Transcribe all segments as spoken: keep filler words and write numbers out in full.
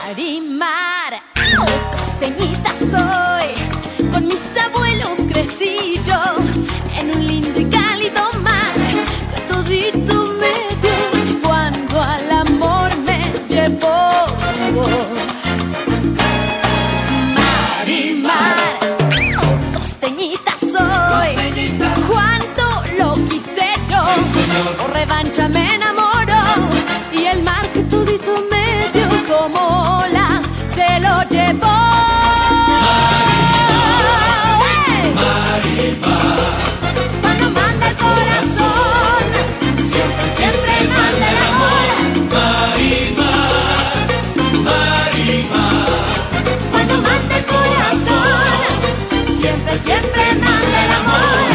Marimar, oh, costeñita soy, con mis abuelos crecí yo, en un lindo y cálido mar, que todito me dio, cuando al amor me llevó. Marimar, oh, costeñita soy, costeñita. Cuando lo quise yo, sí, por revancha me enamoró, y el mar que todito me dio como ola se lo llevó. Marimar, Marimar, cuando manda el corazón, siempre, siempre manda el amor. Marimar, Marimar, Cuando manda el corazón, siempre, siempre manda el amor.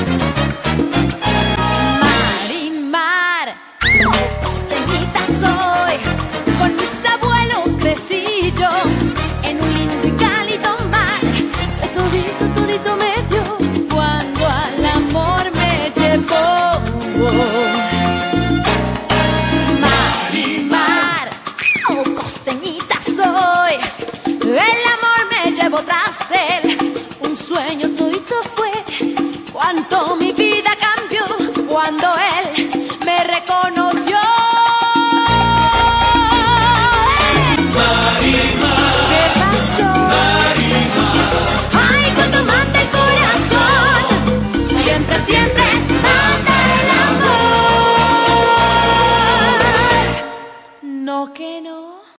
Marimar, costeñita soy, con mis abuelos crecí yo, en un lindo y cálido mar, que todito, todito me dio, cuando al amor me llevó. Marimar, oh, costeñita soy, el amor me llevó tras él, un sueño todito fue, cuánto mi vida cambió, cuando él me reconoció.